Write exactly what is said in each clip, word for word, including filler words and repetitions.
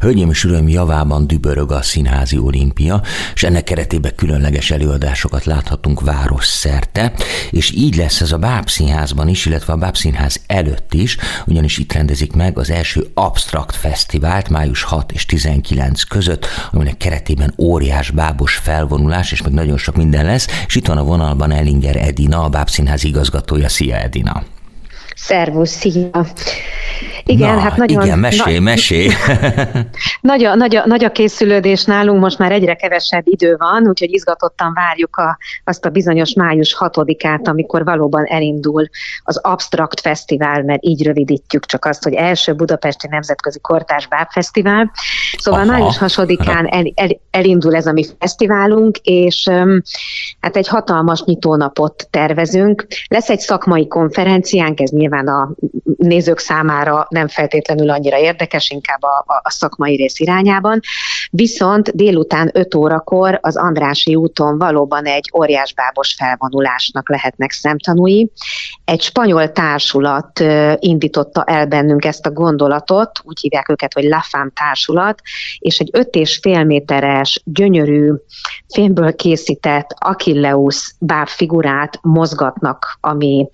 Hölgyeim és uraim, javában dübörög a Színházi Olimpia, és ennek keretében különleges előadásokat láthatunk városszerte, és így lesz ez a Bábszínházban is, illetve a Bábszínház előtt is, ugyanis itt rendezik meg az első Absztrakt Fesztivált május hatodika és tizenkilencedike között, aminek keretében óriás bábos felvonulás, és meg nagyon sok minden lesz, és itt van a vonalban Ellinger Edina, a Bábszínház igazgatója. Szia, Edina! Szervusz, szia! Igen, na, hát nagyon... Igen, mesélj, na, mesélj! nagy, a, nagy, a, nagy a készülődés nálunk, most már egyre kevesebb idő van, úgyhogy izgatottan várjuk a, azt a bizonyos május hatodikát, amikor valóban elindul az Absztrakt Fesztivál, mert így rövidítjük csak azt, hogy első Budapesti Nemzetközi Kortárs Bábfesztivál. Szóval Aha. május hatodikán el, el, elindul ez a mi fesztiválunk, és um, hát egy hatalmas nyitónapot tervezünk. Lesz egy szakmai konferenciánk, ez nyilván a nézők számára nem feltétlenül annyira érdekes, inkább a, a szakmai rész irányában. Viszont délután öt órakor az Andrássy úton valóban egy óriásbábos felvonulásnak lehetnek szemtanúi. Egy spanyol társulat indította el bennünk ezt a gondolatot, úgy hívják őket, hogy La Femme társulat, és egy öt és fél méteres, gyönyörű, fémből készített Achilleus bábfigurát mozgatnak, ami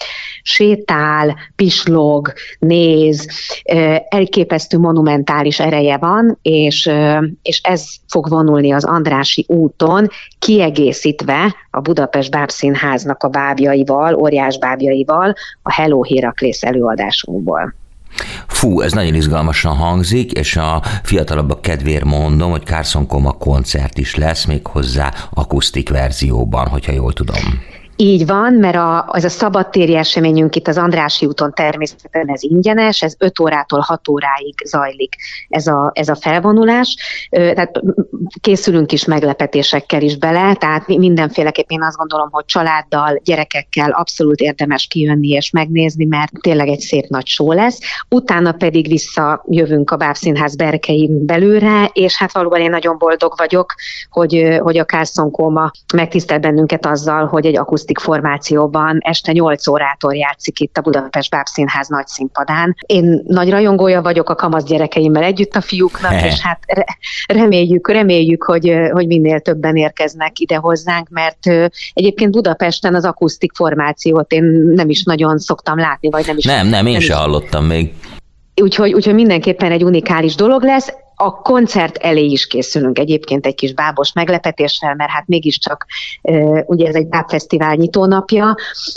sétál, pislog, néz, elképesztő monumentális ereje van, és, és ez fog vonulni az Andrássy úton, kiegészítve a Budapest Bábszínháznak a bábjaival, óriás bábjaival, a Hello Héraklész előadásunkból. Fú, ez nagyon izgalmasan hangzik, és a fiatalabbak kedvéért mondom, hogy Carson Coma koncert is lesz, méghozzá akusztik verzióban, hogyha jól tudom. Így van, mert a, ez a szabadtéri eseményünk itt az Andrássy úton természetesen ez ingyenes, ez öt órától hat óráig zajlik ez a, ez a felvonulás, tehát készülünk is meglepetésekkel is bele, tehát mindenféleképp én azt gondolom, hogy családdal, gyerekekkel abszolút érdemes kijönni és megnézni, mert tényleg egy szép nagy show lesz. Utána pedig visszajövünk a Bábszínház berkein belőle, és hát valóban én nagyon boldog vagyok, hogy, hogy a Carson Coma megtisztel bennünket azzal, hogy egy akusztikus formációban este nyolc órától játszik itt a Budapest Bábszínház nagy színpadán. Én nagy rajongója vagyok a kamasz gyerekeimmel együtt a fiúknak, és hát reméljük, reméljük, hogy, hogy minél többen érkeznek ide hozzánk, mert egyébként Budapesten az akusztik formációt én nem is nagyon szoktam látni, vagy nem is... Nem, nem, én nem se is. hallottam még. Úgyhogy, úgyhogy mindenképpen egy unikális dolog lesz. A koncert elé is készülünk egyébként egy kis bábos meglepetéssel, mert hát mégiscsak ugye ez egy bábfesztivál nyitónapja,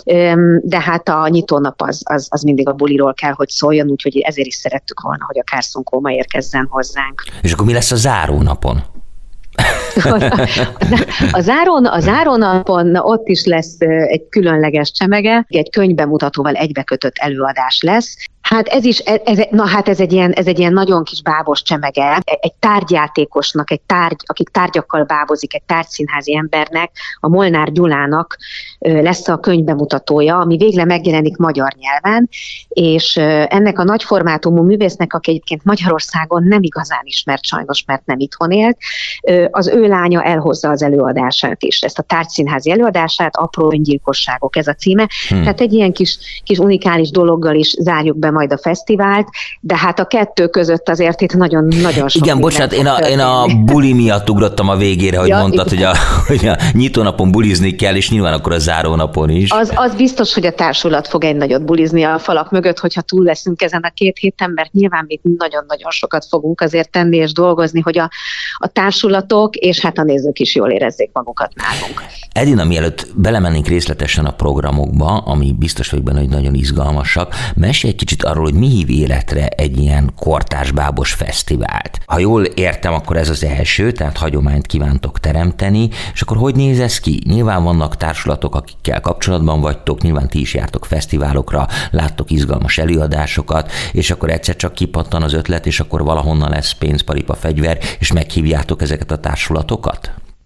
de hát a nyitónap az, az, az mindig a buliról kell, hogy szóljon, úgyhogy ezért is szerettük volna, hogy a Carson Coma érkezzen hozzánk. És akkor mi lesz a zárónapon? A, zárón, a zárónapon ott is lesz egy különleges csemege, egy könyvbemutatóval egybekötött előadás lesz. Hát ez is, ez, na hát ez egy, ilyen, ez egy ilyen nagyon kis bábos csemege, egy tárgyjátékosnak, egy tárgy, akik tárgyakkal bábozik, egy tárgyszínházi embernek, a Molnár Gyulának lesz a könyvbemutatója, ami végre megjelenik magyar nyelven, és ennek a nagyformátumú művésznek, aki egyébként Magyarországon nem igazán ismert sajnos, mert nem itthon élt, az ő lánya elhozza az előadását is, ezt a tárgyszínházi előadását, Apró öngyilkosságok, ez a címe. Hmm. Tehát egy ilyen kis, kis unikális dologgal is zárjuk be majd a fesztivált, de hát a kettő között azért itt nagyon-nagyon sok. Igen, bocsánat, én a, én a buli miatt ugrottam a végére, hogy ja, mondtad, hogy a, hogy a nyitónapon bulizni kell, és nyilván akkor a zárónapon is. Az, az biztos, hogy a társulat fog egy nagyot bulizni a falak mögött, hogyha túl leszünk ezen a két héten, mert nyilván még nagyon-nagyon sokat fogunk azért tenni és dolgozni, hogy a, a társulatok és hát a nézők is jól érezzék magukat nálunk. Edina, mielőtt belemennénk részletesen a programokba, ami biztos vagyok benne, hogy nagyon izgalmasak, mesélj egy kicsit arról, hogy mi hív életre egy ilyen kortárs bábos fesztivált. Ha jól értem, akkor ez az első, tehát hagyományt kívántok teremteni, és akkor hogy néz ez ki? Nyilván vannak társulatok, akikkel kapcsolatban vagytok, nyilván ti is jártok fesztiválokra, láttok izgalmas előadásokat, és akkor egyszer csak kipattan az ötlet, és akkor valahonnan lesz pénz, paripa, fegyver, és meghívjátok ezeket a társulatokat?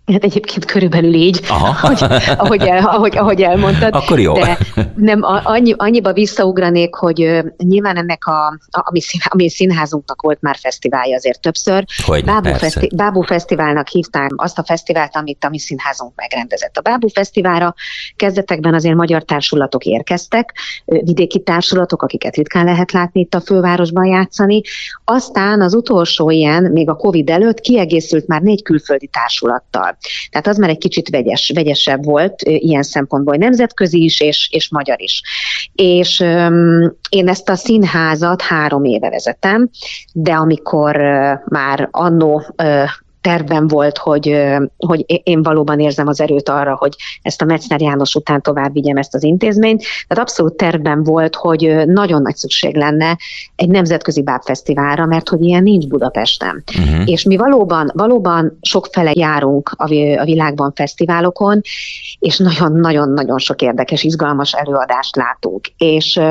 Hát egyébként körülbelül így, ahogy, ahogy, el, ahogy, ahogy elmondtad. Akkor jó. De nem, annyi, annyiba visszaugranék, hogy uh, nyilván ennek a, a ami, szín, ami színházunknak volt már fesztiválja azért többször. Hogyne, Bábú, feszti, Bábú Fesztiválnak hívták azt a fesztivált, amit a mi színházunk megrendezett. A Bábú Fesztiválra kezdetekben azért magyar társulatok érkeztek, vidéki társulatok, akiket ritkán lehet látni itt a fővárosban játszani. Aztán az utolsó ilyen, még a Covid előtt kiegészült már négy külföldi társulattal. Tehát az már egy kicsit vegyes, vegyesebb volt ilyen szempontból, nemzetközi is, és, és magyar is. És um, én ezt a színházat három éve vezetem, de amikor uh, már annó uh, tervben volt, hogy, hogy én valóban érzem az erőt arra, hogy ezt a Metzner János után tovább vigyem ezt az intézményt. Tehát abszolút tervben volt, hogy nagyon nagy szükség lenne egy nemzetközi bábfesztiválra, mert hogy ilyen nincs Budapesten. Uh-huh. És mi valóban, valóban sokfele járunk a világban fesztiválokon, és nagyon-nagyon-nagyon sok érdekes, izgalmas előadást látunk. És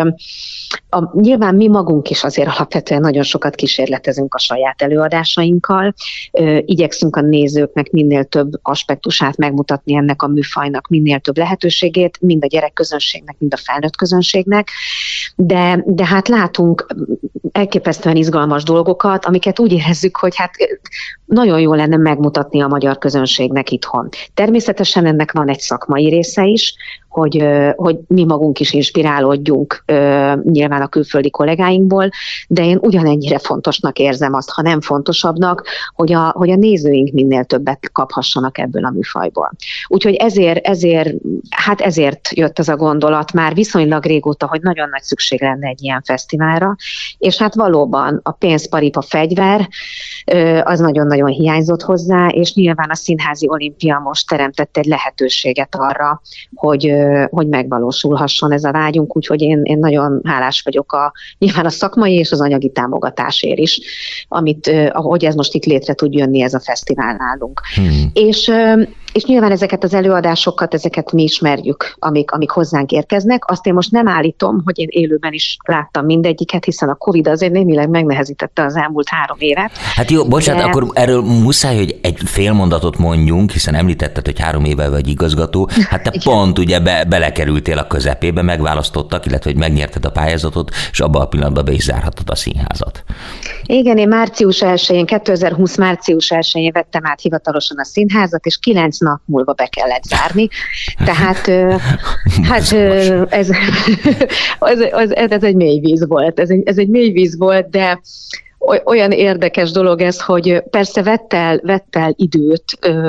a, nyilván mi magunk is azért alapvetően nagyon sokat kísérletezünk a saját előadásainkkal, igyekszünk a nézőknek minél több aspektusát megmutatni ennek a műfajnak, minél több lehetőségét, mind a gyerekközönségnek, mind a felnőtt közönségnek, de, de hát látunk elképesztően izgalmas dolgokat, amiket úgy érezzük, hogy hát nagyon jó lenne megmutatni a magyar közönségnek itthon. Természetesen ennek van egy szakmai része is, hogy, hogy mi magunk is inspirálódjunk nyilván a külföldi kollégáinkból, de én ugyanennyire fontosnak érzem azt, ha nem fontosabbnak, hogy a, hogy a nézőink minél többet kaphassanak ebből a műfajból. Úgyhogy ezért, ezért, hát ezért jött az a gondolat már viszonylag régóta, hogy nagyon nagy szükség lenne egy ilyen fesztiválra, és hát valóban a pénzparipa fegyver az nagyon-nagyon hiányzott hozzá, és nyilván a Színházi Olimpia most teremtett egy lehetőséget arra, hogy hogy megvalósulhasson ez a vágyunk, úgyhogy én, én nagyon hálás vagyok a, nyilván a szakmai és az anyagi támogatásért is, amit, ahogy ez most itt létre tud jönni ez a fesztivál nálunk. Hmm. És, és nyilván ezeket az előadásokat, ezeket mi ismerjük, amik, amik hozzánk érkeznek. Azt én most nem állítom, hogy én élőben is láttam mindegyiket, hiszen a Covid azért némileg megnehezítette az elmúlt három évet. Hát jó, bocsánat, de... akkor erről muszáj, hogy egy fél mondatot mondjunk, hiszen említetted, hogy három éve vagy igazgató. Hát te pont ugye be, belekerültél a közepébe, megválasztottak, illetve hogy megnyerted a pályázatot, és abban a pillanatban be is zárhattad a színházat. Igen, én március elsején, kétezer-húsz március elsején vettem át hivatalosan a színházat, és kilenc nap múlva be kellett zárni. Tehát hát ez, ez, ez, ez egy mély víz volt, ez egy, ez egy mély víz volt, de olyan érdekes dolog ez, hogy persze vett el, vett el időt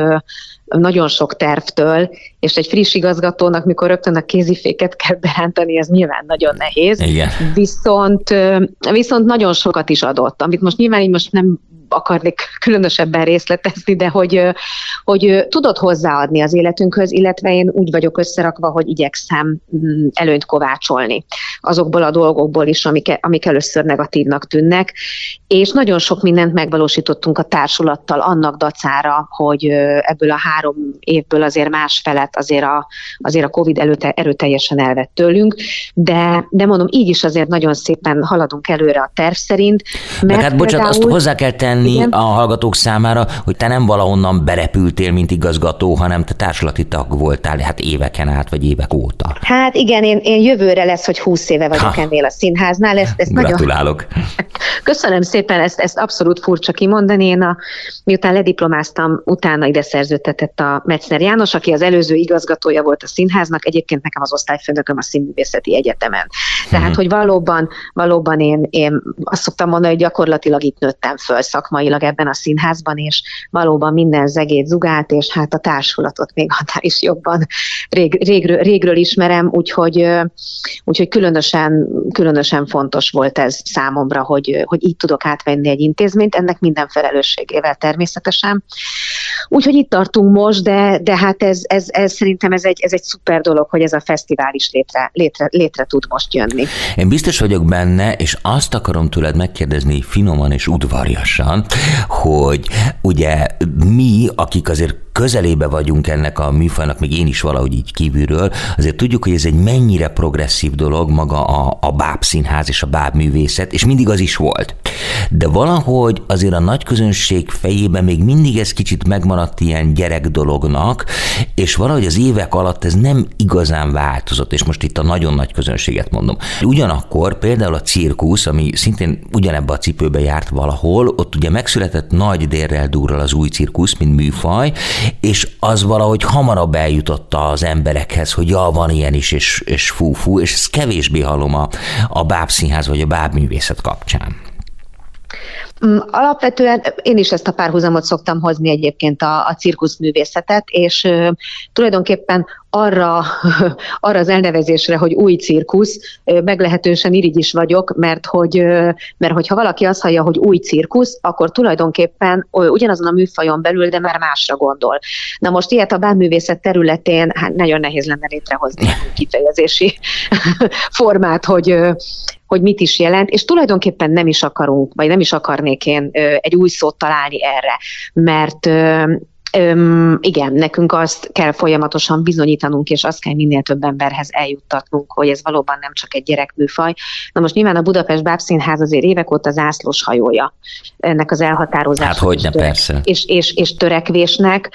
nagyon sok tervtől, és egy friss igazgatónak, mikor rögtön a kéziféket kell berántani, ez nyilván nagyon nehéz. Igen. Viszont, viszont nagyon sokat is adott, amit most nyilván így most nem akarnék különösebben részletezni, de hogy, hogy tudod hozzáadni az életünkhöz, illetve én úgy vagyok összerakva, hogy igyekszem előnyt kovácsolni azokból a dolgokból is, amik, amik először negatívnak tűnnek, és nagyon sok mindent megvalósítottunk a társulattal annak dacára, hogy ebből a három évből azért másfelet azért a, azért a Covid előtte, erőteljesen elvett tőlünk, de, de mondom, így is azért nagyon szépen haladunk előre a terv szerint. Mert hát bocsánat, például... azt hozzá kell tenni, Igen. a hallgatók számára, hogy te nem valahonnan berepültél, mint igazgató, hanem te társulati tag voltál, hát éveken át, vagy évek óta. Hát igen, én, én jövőre lesz, hogy húsz éve vagyok ha. ennél a színháznál. Ezt, ezt Gratulálok. Nagyon... Köszönöm szépen, ezt, ezt abszolút furcsa kimondani. Én a, miután lediplomáztam, utána ide szerződtetett a Metzner János, aki az előző igazgatója volt a színháznak, egyébként nekem az osztályfőnököm a Színművészeti Egyetemen. Tehát, hmm. hogy valóban, valóban én, én azt szoktam mondani, hogy gyakorlatilag itt nőttem föl szakmailag ebben a színházban, és valóban minden zegét zugált, és hát a társulatot még annál is jobban rég, régről, régről ismerem, úgyhogy, úgyhogy különösen, különösen fontos volt ez számomra, hogy, hogy így tudok átvenni egy intézményt, ennek minden felelősségével természetesen. Úgyhogy itt tartunk most, de, de hát ez, ez, ez szerintem ez egy, ez egy szuper dolog, hogy ez a fesztivál is létre, létre, létre tud most jönni. Én biztos vagyok benne, és azt akarom tőled megkérdezni finoman és udvarjasan, hogy ugye mi, akik azért közelébe vagyunk ennek a műfajnak, még én is valahogy így kívülről, azért tudjuk, hogy ez egy mennyire progresszív dolog maga a, a bábszínház és a bábművészet, és mindig az is volt. De valahogy azért a nagy közönség fejében még mindig ez kicsit meg, megmaradt ilyen gyerek dolognak, és valahogy az évek alatt ez nem igazán változott, és most itt a nagyon nagy közönséget mondom. Ugyanakkor például a cirkusz, ami szintén ugyanebbe a cipőbe járt valahol, ott ugye megszületett nagy dérrel durral az új cirkusz, mint műfaj, és az valahogy hamarabb eljutott az emberekhez, hogy ja, van ilyen is, és, és fú-fú, és ezt kevésbé hallom a, a bábszínház vagy a bábművészet kapcsán. Alapvetően én is ezt a párhuzamot szoktam hozni egyébként a, a cirkuszművészetet, és uh, tulajdonképpen arra, arra az elnevezésre, hogy új cirkusz, uh, meglehetősen irigy is vagyok, mert hogy uh, mert hogyha valaki azt hallja, hogy új cirkusz, akkor tulajdonképpen uh, ugyanazon a műfajon belül, de már másra gondol. Na most ilyet a bábművészet területén hát nagyon nehéz lenne létrehozni a kifejezési formát, hogy uh, hogy mit is jelent, és tulajdonképpen nem is akarunk, vagy nem is akarnék én egy új szót találni erre, mert öm, igen, nekünk azt kell folyamatosan bizonyítanunk, és azt kell minél több emberhez eljuttatnunk, hogy ez valóban nem csak egy gyerekműfaj. Na most nyilván a Budapest Bábszínház azért évek óta zászlós hajója ennek az elhatározásnak. Hát hogyne, persze. És, és, és törekvésnek.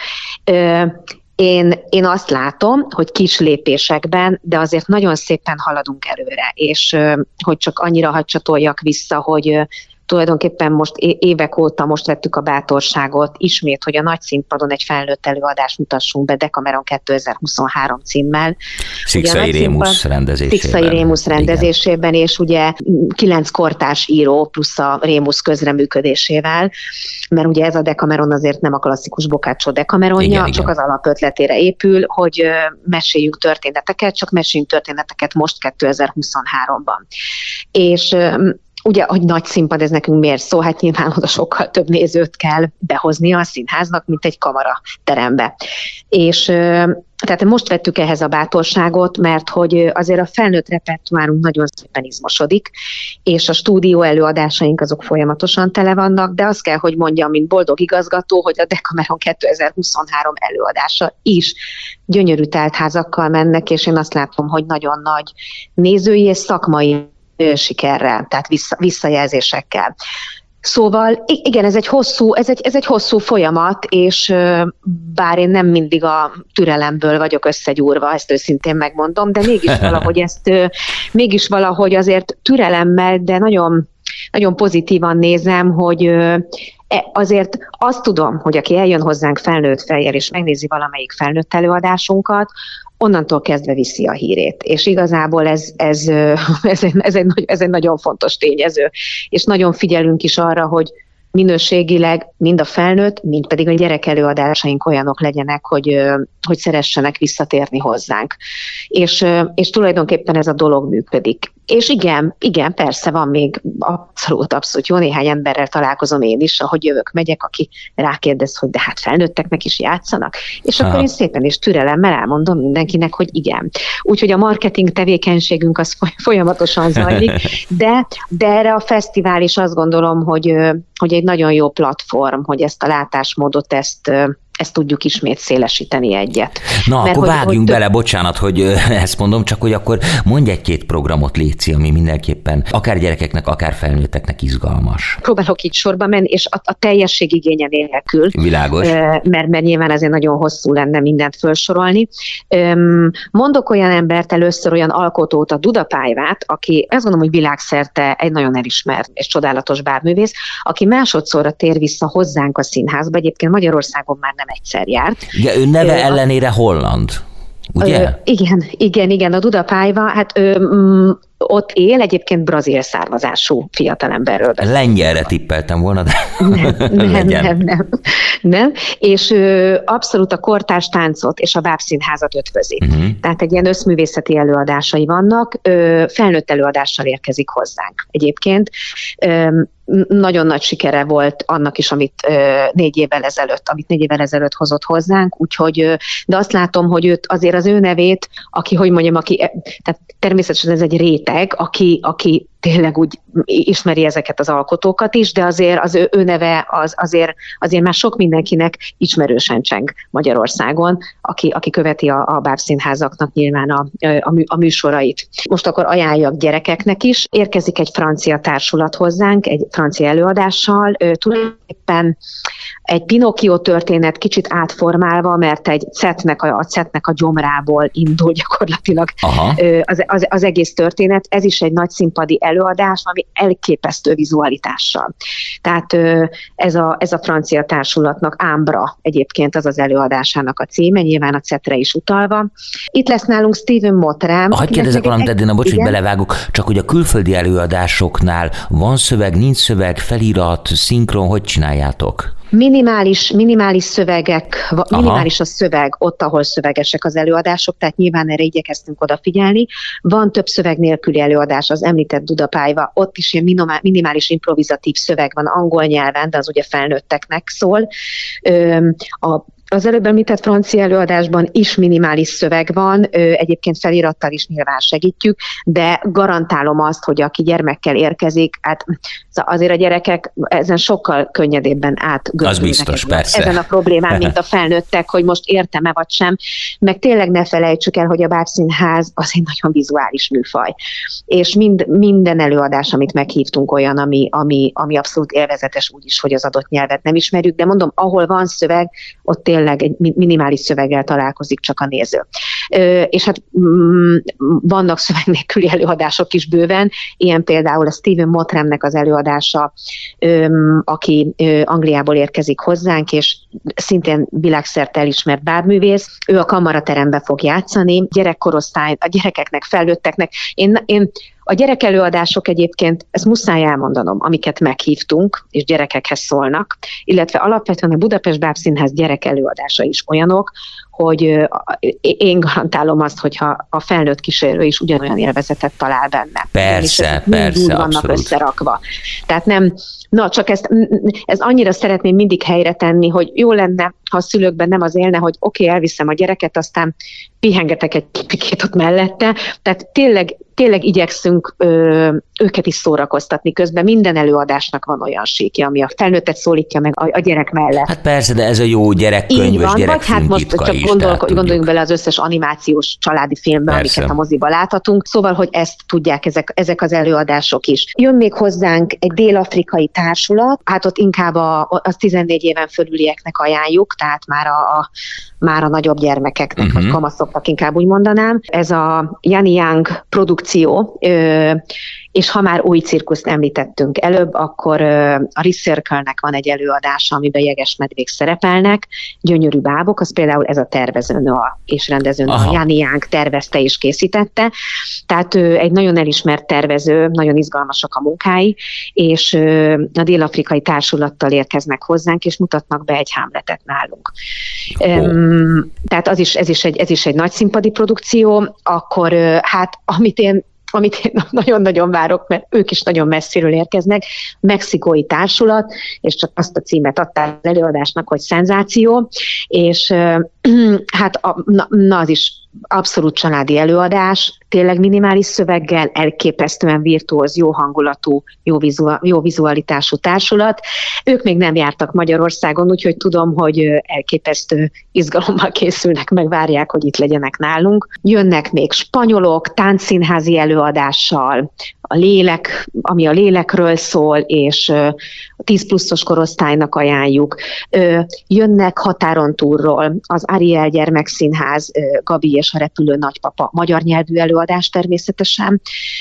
Én, én azt látom, hogy kis lépésekben, de azért nagyon szépen haladunk előre, és hogy csak annyira hadd csatoljak vissza, hogy tulajdonképpen most évek óta most vettük a bátorságot ismét, hogy a nagy színpadon egy felnőtt előadást mutassunk be Decameron kétezer-huszonhárom címmel. Szikszai Rémusz rendezésében. Szikszai Rémusz rendezésében, és ugye kilenc kortárs író plusz a Rémusz közreműködésével, mert ugye ez a Decameron azért nem a klasszikus Boccaccio Decameronja, igen, csak igen. Az alapötletére épül, hogy meséljünk történeteket, csak meséljünk történeteket most kétezer-huszonháromban. És ugye, hogy nagy színpad, ez nekünk miért szó? Hát nyilván oda sokkal több nézőt kell behoznia a színháznak, mint egy kamara terembe. És tehát most vettük ehhez a bátorságot, mert hogy azért a felnőtt repertoárunk nagyon szépen izmosodik, és a stúdió előadásaink azok folyamatosan tele vannak, de azt kell, hogy mondjam, mint boldog igazgató, hogy a Decameron kétezer-huszonhárom előadása is gyönyörű teltházakkal mennek, és én azt látom, hogy nagyon nagy nézői és szakmai sikerrel, tehát vissza, visszajelzésekkel. Szóval igen, ez egy hosszú, ez egy, ez egy hosszú folyamat, és bár én nem mindig a türelemből vagyok összegyúrva, ezt őszintén megmondom, de mégis valahogy ezt, mégis valahogy azért türelemmel, de nagyon, nagyon pozitívan nézem, hogy azért azt tudom, hogy aki eljön hozzánk felnőtt fejjel, és megnézi valamelyik felnőtt előadásunkat, onnantól kezdve viszi a hírét. És igazából ez, ez, ez, egy, ez, egy, ez egy nagyon fontos tényező. És nagyon figyelünk is arra, hogy minőségileg mind a felnőtt, mind pedig a gyerek előadásaink olyanok legyenek, hogy, hogy szeressenek visszatérni hozzánk. És, és tulajdonképpen ez a dolog működik. És igen, igen, persze van még abszolút, abszolút jó néhány emberrel találkozom én is, ahogy jövök, megyek, aki rákérdez, hogy de hát felnőtteknek is játszanak. És Aha. akkor én szépen és türelemmel elmondom mindenkinek, hogy igen. Úgyhogy a marketing tevékenységünk az folyamatosan zajlik, de, de erre a fesztivál is azt gondolom, hogy, hogy egy nagyon jó platform, hogy ezt a látásmódot, ezt ezt tudjuk ismét szélesíteni egyet. Na, Mert akkor hogy, vágjunk hogy... bele, bocsánat, hogy ezt mondom, csak hogy akkor mondj egy-két programot, létszi, ami mindenképpen akár gyerekeknek, akár felnőtteknek izgalmas. Próbálok így sorba menni, és a, a teljesség igénye nélkül. Világos. Mert, mert nyilván azért nagyon hosszú lenne mindent felsorolni. Mondok olyan embert először, olyan alkotót, a Duda Pájvát, aki azt gondolom, hogy világszerte egy nagyon elismert és csodálatos bábművész, aki másodszorra tér vissza hozzánk a színházba, egyébként Magyarországon már nem egyszer járt. Igen, ő neve ö, ellenére holland, ugye? Ö, igen, igen, igen, a Duda Pájva, hát ö, m, ott él, egyébként brazil származású fiatalemberről beszélünk. Lengyelre tippeltem volna, de nem, nem, nem, nem, nem. És ö, abszolút a kortárs táncot és a bábszínházat ötvözi. Uh-huh. Tehát egy ilyen összművészeti előadásai vannak, ö, felnőtt előadással érkezik hozzánk egyébként. Ö, nagyon nagy sikere volt annak is, amit ö, négy évvel ezelőtt, amit négy évvel ezelőtt hozott hozzánk, úgyhogy, ö, de azt látom, hogy őt azért az ő nevét, aki, hogy mondjam, aki, tehát természetesen ez egy réteg, aki, aki tényleg úgy ismeri ezeket az alkotókat is, de azért az ő, ő neve az, azért, azért már sok mindenkinek ismerősen cseng Magyarországon, aki, aki követi a, a bábszínházaknak nyilván a, a, a műsorait. Most akkor ajánljak gyerekeknek is. Érkezik egy francia társulat hozzánk, egy francia előadással. Ő, tulajdonképpen egy Pinocchio történet kicsit átformálva, mert egy cetnek a, a cetnek a gyomrából indul gyakorlatilag az, az, az egész történet. Ez is egy nagy színpadi előadás, ami elképesztő vizualitással. Tehát ez a, ez a francia társulatnak, Ámbra egyébként az az előadásának a címe, nyilván a cetre is utalva. Itt lesz nálunk Steven Mottram. Hadd kérdezek valamit, Edina, bocs, hogy belevágok, csak hogy a külföldi előadásoknál van szöveg, nincs szöveg, felirat, szinkron, hogy csináljátok? Minimális, minimális szövegek, minimális a szöveg ott, ahol szövegesek az előadások, tehát nyilván erre igyekeztünk odafigyelni. Van több szöveg nélküli előadás, az említett Dudapályva, ott is ilyen minimális improvizatív szöveg van angol nyelven, de az ugye felnőtteknek szól. A Az előbb említett francia előadásban is minimális szöveg van, egyébként felirattal is nyilván segítjük, de garantálom azt, hogy aki gyermekkel érkezik, hát azért a gyerekek ezen sokkal könnyedébben átgördülnek. Az biztos, persze. Ezen a problémán, mint a felnőttek, hogy most értem-e vagy sem, meg tényleg ne felejtsük el, hogy a bábszínház az egy nagyon vizuális műfaj. És mind, minden előadás, amit meghívtunk, olyan, ami, ami, ami abszolút élvezetes úgy is, hogy az adott nyelvet nem ismerjük, de mondom, ahol van szöveg, ott tényleg egy minimális szöveggel találkozik csak a néző. És hát vannak szöveg nélküli előadások is bőven, ilyen például a Steven Mottramnek az előadása, aki Angliából érkezik hozzánk, és szintén világszerte elismert bábművész. Ő a kamaraterembe fog játszani, gyerekkorosztály, a gyerekeknek, felnőtteknek. Én, én A gyerekelőadások egyébként, ezt muszáj elmondanom, amiket meghívtunk, és gyerekekhez szólnak, illetve alapvetően a Budapest Bábszínház gyerekelőadása is olyanok, hogy én garantálom azt, hogyha a felnőtt kísérő is ugyanolyan élvezetet talál benne. Persze, persze, úgy vannak abszolút. Összerakva. Tehát nem, na csak ezt, ez annyira szeretném mindig helyre tenni, hogy jó lenne, ha a szülőkben nem az élne, hogy oké, okay, elviszem a gyereket, aztán pihengetek egy pikét ott mellette. Tehát tényleg, tényleg igyekszünk ö, őket is szórakoztatni közben. Minden előadásnak van olyan síkja, ami a felnőttet szólítja meg a, a gyerek mellett. Hát persze, de ez a jó gyerekkönyvös, gyerekfilm hát titka csak is. Gondol, gondoljunk bele az összes animációs családi filmbe, persze, amiket a moziba láthatunk. Szóval, hogy ezt tudják ezek, ezek az előadások is. Jön még hozzánk egy dél-afrikai társulat, hát ott inkább a, az tizennégy éven fölülieknek ajánljuk, tehát már a, a, már a nagyobb gyermekeknek, uh-huh. vagy kamaszoknak inkább úgy mondanám. Ez a Yanni Young produkció, ö, és ha már új cirkuszt említettünk előbb, akkor a Recircle-nek van egy előadása, amiben jegesmedvék szerepelnek, gyönyörű bábok, az például ez a tervezőnő és rendezőnő, a Yanni Young tervezte és készítette, tehát ő egy nagyon elismert tervező, nagyon izgalmasak a munkái, és a dél-afrikai társulattal érkeznek hozzánk, és mutatnak be egy Hamletet nálunk. Oh. Tehát az is, ez, is egy, ez is egy nagy színpadi produkció, akkor hát amit én amit én nagyon-nagyon várok, mert ők is nagyon messziről érkeznek, mexikói társulat, és csak azt a címet adták az előadásnak, hogy szenzáció, és hát a, na, na az is abszolút családi előadás, tényleg minimális szöveggel, elképesztően virtuóz, jó hangulatú, jó, vizual, jó vizualitású társulat. Ők még nem jártak Magyarországon, úgyhogy tudom, hogy elképesztő izgalommal készülnek, meg várják, hogy itt legyenek nálunk. Jönnek még spanyolok, táncszínházi előadással, a lélek, ami a lélekről szól, és a tíz pluszos korosztálynak ajánljuk. Jönnek határon túlról az Ariel Gyermekszínház, Gabi és a repülő nagypapa, magyar nyelvű előadás természetesen.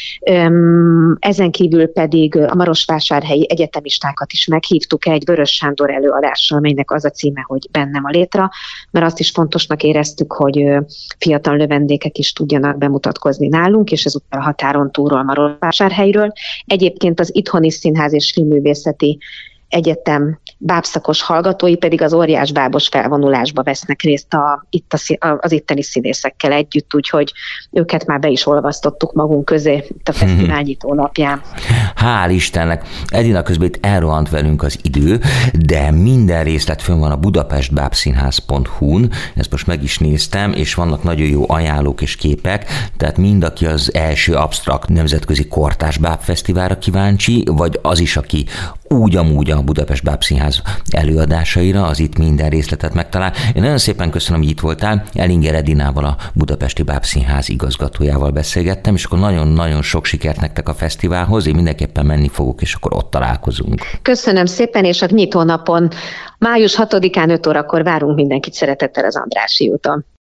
Ezen kívül pedig a marosvásárhelyi egyetemistákat is meghívtuk egy Vörös Sándor előadással, melynek az a címe, hogy Bennem a létra, mert azt is fontosnak éreztük, hogy fiatal növendékek is tudjanak bemutatkozni nálunk, és ezúttal a határon túlról, Marosvásárhelyről. Egyébként az Itthoni Színház és Filmművészeti Egyetem bábszakos hallgatói pedig az óriás bábos felvonulásba vesznek részt a, itt a, az itteni színészekkel együtt, úgyhogy őket már be is olvasztottuk magunk közé itt a fesztivál nyitó napján. Hál' Istennek! Edina, közben itt elrohant velünk az idő, de minden részlet fönn van a budapestbábszínház pont hu-n, ezt most meg is néztem, és vannak nagyon jó ajánlók és képek, tehát mind, aki az első absztrakt nemzetközi kortárs bábfesztiválra kíváncsi, vagy az is, aki úgy amúgy a Budapest Bábszínház előadásaira, az itt minden részletet megtalál. Én nagyon szépen köszönöm, hogy itt voltál. Elinger Edinával, a Budapesti Bábszínház igazgatójával beszélgettem, és akkor nagyon-nagyon sok sikert nektek a fesztiválhoz. Én mindenképpen menni fogok, és akkor ott találkozunk. Köszönöm szépen, és a nyitónapon május hatodikán öt órakor várunk mindenkit szeretettel az Andrássy úton.